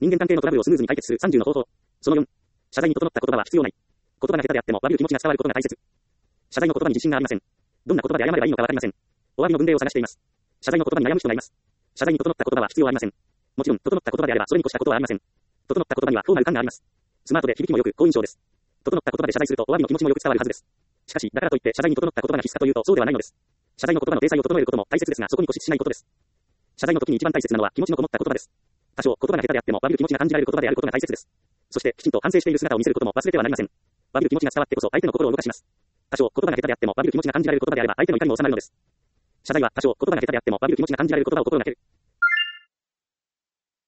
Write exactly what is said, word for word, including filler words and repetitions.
人間関係のトラブルをスムーズに解決するさんじゅうの方法。そのよん。謝罪に整った言葉は必要ない。言葉が下手であっても詫びる気持ちが伝わることが大切。謝罪の言葉に自信がありません。どんな言葉で謝ればいいのかわかりません。お詫びの文例を探しています。謝罪の言葉に悩む人がいます。謝罪に整った言葉は必要ありません。もちろん、整った言葉であればそれに越したことはありません。整った言葉にはフォーマル感があります。スマートで響きもよく、好印象です。整った言葉で謝罪するとお詫びの気持ちもよく伝わるはずです。しかし、だからといって謝罪に整った言葉が必須かというとそうではないのです。謝罪の言葉の体裁を整えることも大切ですが、そこに固執しないことです。謝罪の時に一番大切なのは気持ちのこもった言葉です。多少言葉が下手であっても詫びる気持ちが感じられる言葉であることが大切です。そして、きちんと反省している姿を見せることも忘れてはなりません。詫びる気持ちが伝わってこそ相手の心を動かします。多少言葉が下手であっても詫びる気持ちが感じられる言葉であれば相手の怒りも収まるのです。謝罪は多少言葉が下手であっても詫びる気持ちが感じられる言葉を心がける。